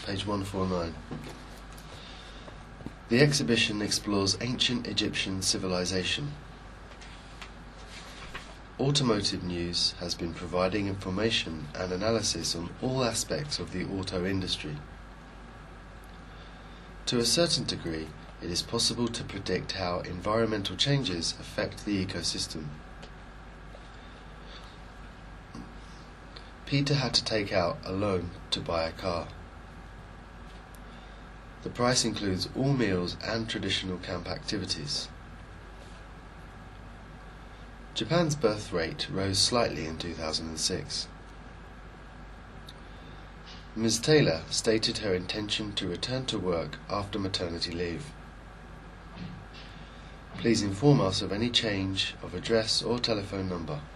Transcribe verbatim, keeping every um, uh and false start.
page one forty-nine. The exhibition explores ancient Egyptian civilization. Automotive News has been providing information and analysis on all aspects of the auto industry. To a certain degree, it is possible to predict how environmental changes affect the ecosystem. Peter had to take out a loan to buy a car. The price includes all meals and traditional camp activities. Japan's birth rate rose slightly in two thousand six. Miz Taylor stated her intention to return to work after maternity leave. Please inform us of any change of address or telephone number.